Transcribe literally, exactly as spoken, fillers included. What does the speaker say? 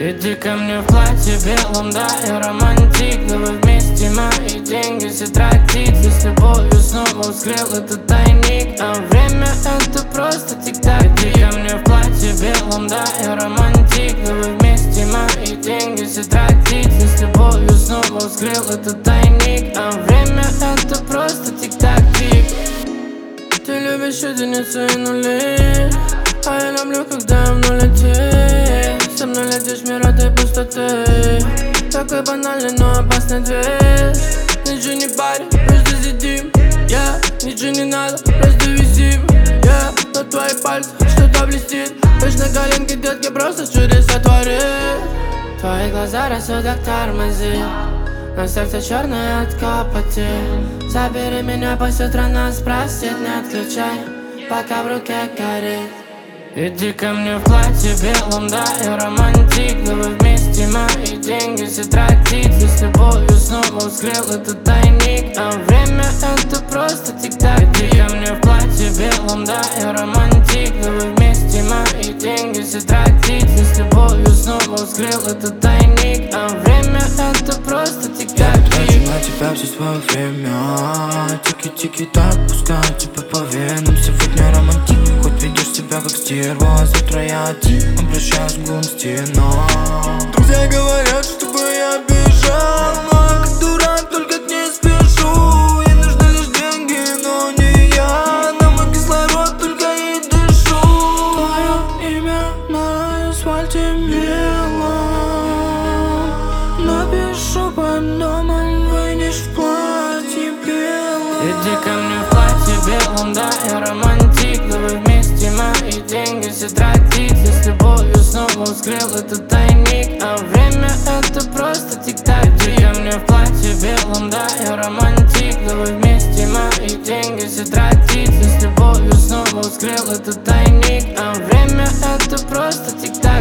Иди ко мне в платье белом, да, я романтик. Давай вместе мои деньги все тратить. Я с любовью снова вскрыл этот тайник, а время это просто тик-так. Иди ко мне в платье белом, да, я романтик. Давай вместе мои деньги все тратить. Я с любовью снова вскрыл этот тайник, а время это просто тик-так-тик. Ты любишь единицу и нули, а я люблю, когда в нулете. Со мной летишь в мир этой пустоты. Такой банальный, но опасный движ. Ничего не парь, просто сидим. Yeah, ничего не надо, просто висим. Yeah, на твои пальцы что-то блестит. Пышь на коленке, детки, просто чудеса творит. Твои глаза рассудок тормозит, но сердце черное от копоти. Забери меня, пусть утро нас простит. Не отключай, пока в руке горит. Иди ко мне в платье белом, да, я романтик. Давай вместе мои деньги все тратить. Я с любовью снова вскрыл этот тайник, а время это просто тик-так. Иди ко мне в платье белом, да, я романтик. Давай вместе мои деньги все тратить. Я с любовью снова вскрыл этот тайник, а время это просто тик-так. Я трачу на тебя все свое время. Тики-тики так, пускаю тебя по венам. Сегодня романтик, хоть ведешь себя как стерва. Завтра я один, обращаюсь к двум стенам. Друзья говорят, чтобы я бежал, но я как дурак, только к ней спешу. Ей нужны лишь деньги, но не я. На мой кислород только и дышу. Твое имя на асфальте белом. Напишу под домом, выйдешь в платье белом. Иди ко мне в платье белом, да, я романтик. Давай вместе мои деньги все тратить. Я с любовью снова вскрыл этот тайник, а время это просто тик-так. Иди ко мне в платье белом, да, я романтик. Давай вместе мои деньги все тратить. Я с любовью снова вскрыл этот тайник, а время это просто тик-так.